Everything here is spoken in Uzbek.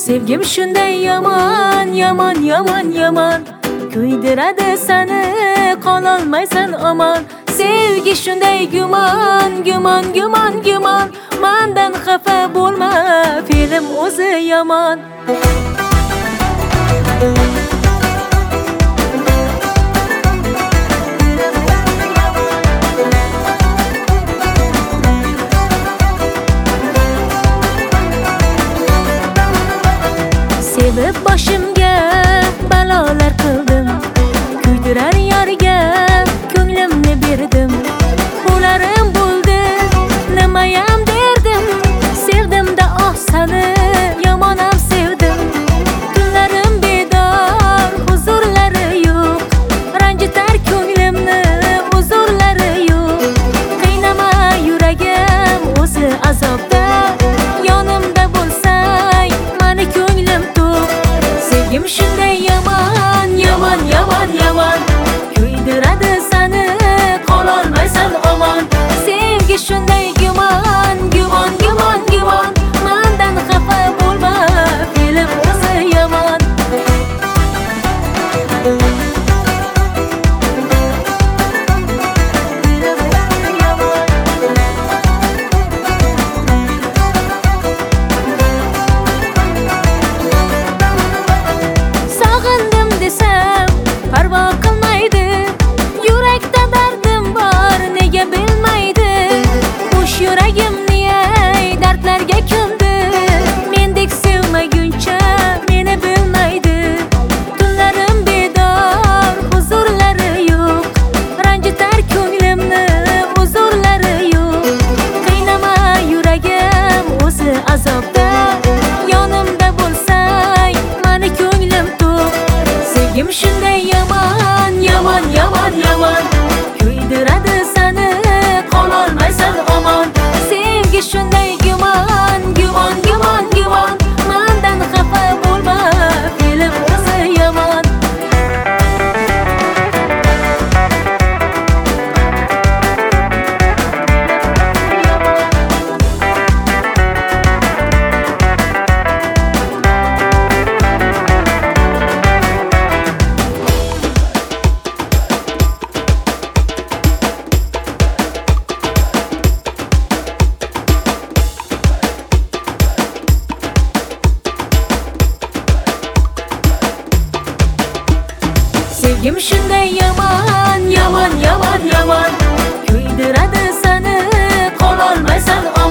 Sevgim shunday yomon, yomon, yomon, yomon. Kuydiradi seni, qololmaysan omon. Sevgi shunday gumon, gumon, gumon, gumon. Mendan xafa bo'lma, fe'lim o'zi yomon. Sevib boshimga balolar qildim, kuydirar yorga ko'nglimni berdim. Qo'llarim bo'ldi, nimayam derdim, sevdim-da seni, yomonam sevdim. Tunlarim bedor, huzurlari yo'q, ranjitar ko'nglimni huzurlari yo'q. Qiynama yuragim o'zi azobda, yonimda bo'lsang meni ko'nglim Sevgim shunday yomon, yomon, yomon, yomon. Kuydiradi seni, qololmaysan omon. Sevgi shunday gumon, gumon, gumon, gumon. Mendan xafa bo'lma, fe'lim o'zi yomon. Parvo qilmaydi, yurakda dardim bor, nega bilmaydi. Bo'sh yuragimni dardlarga ko'mdi, mendek sevmaguncha meni bilmaydi. Tunlarim bedor, huzurlari yo'q, ranjitar ko'nglimni huzurlari yo'q. Qiynama yuragim o'zi azobda, yonimda bo'lsang meni ko'nglim to'q. Sevgim shunday yomon, yomon, yomon, yomon. Kuydiradi seni, qololmaysan omon. Sevgi shunday gumon, gumon, gumon, gumon. Mendan xafa bo'lma, fe'lim o'zi yomon. Sevgim shunday yomon, yomon, yomon, yomon. Kuydiradi seni, qololmaysan omon.